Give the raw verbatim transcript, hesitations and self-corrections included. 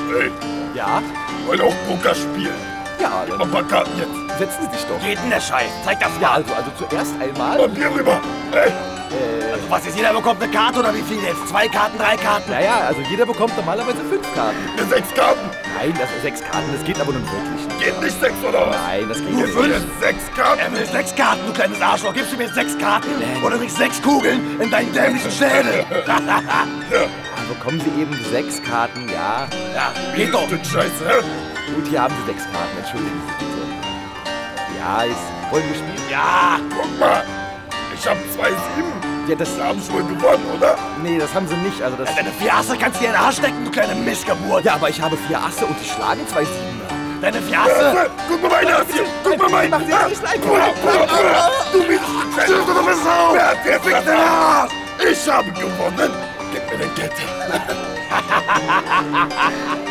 Hey, Ja? wollen auch Poker spielen? Ja, Gib mal dann ein paar Karten jetzt. setzen Sie sich doch. Geht denn der Scheiß? Zeig das Ja, mal. also, also zuerst einmal... Mal Bier rüber. Hey, Äh, Also was jetzt, jeder bekommt eine Karte oder wie viel jetzt? Zwei Karten, drei Karten? naja, also jeder bekommt normalerweise fünf Karten. mir sechs Karten. Nein, das sind sechs Karten, das geht aber nun wirklich nicht. Geht nicht sechs oder was? Nein, das geht Nur nicht. fünf? Mir sechs Karten. Er will sechs Karten, du kleines Arschloch. Gibst du mir jetzt sechs Karten oder kriegst sechs Kugeln in deinen dämlichen Schädel? Also bekommen Sie eben sechs Karten, ja. Ja, Geht geht doch. Stück Scheiße, hä? Gut, hier haben Sie sechs Karten, entschuldigen Sie bitte. Ja, jetzt wollen wir spielen. Ja, Guck mal. Ich hab zwei sieben. Ja, das... Wir haben schon gewonnen, oder? Nee, das haben Sie nicht, also das... deine vier Asse kannst du dir in den Arsch stecken, du kleine Missgeburt. Ja, aber ich habe vier Asse und die schlagen zwei Siebener. Deine vier Asse. Äh, Guck mal meine Ass hier. Guck mal meine. Mach Sie nicht leid. Du bist du bist Sau. Wer hat jetzt den Arsch? Ich habe gewonnen. Gib mir den Geld.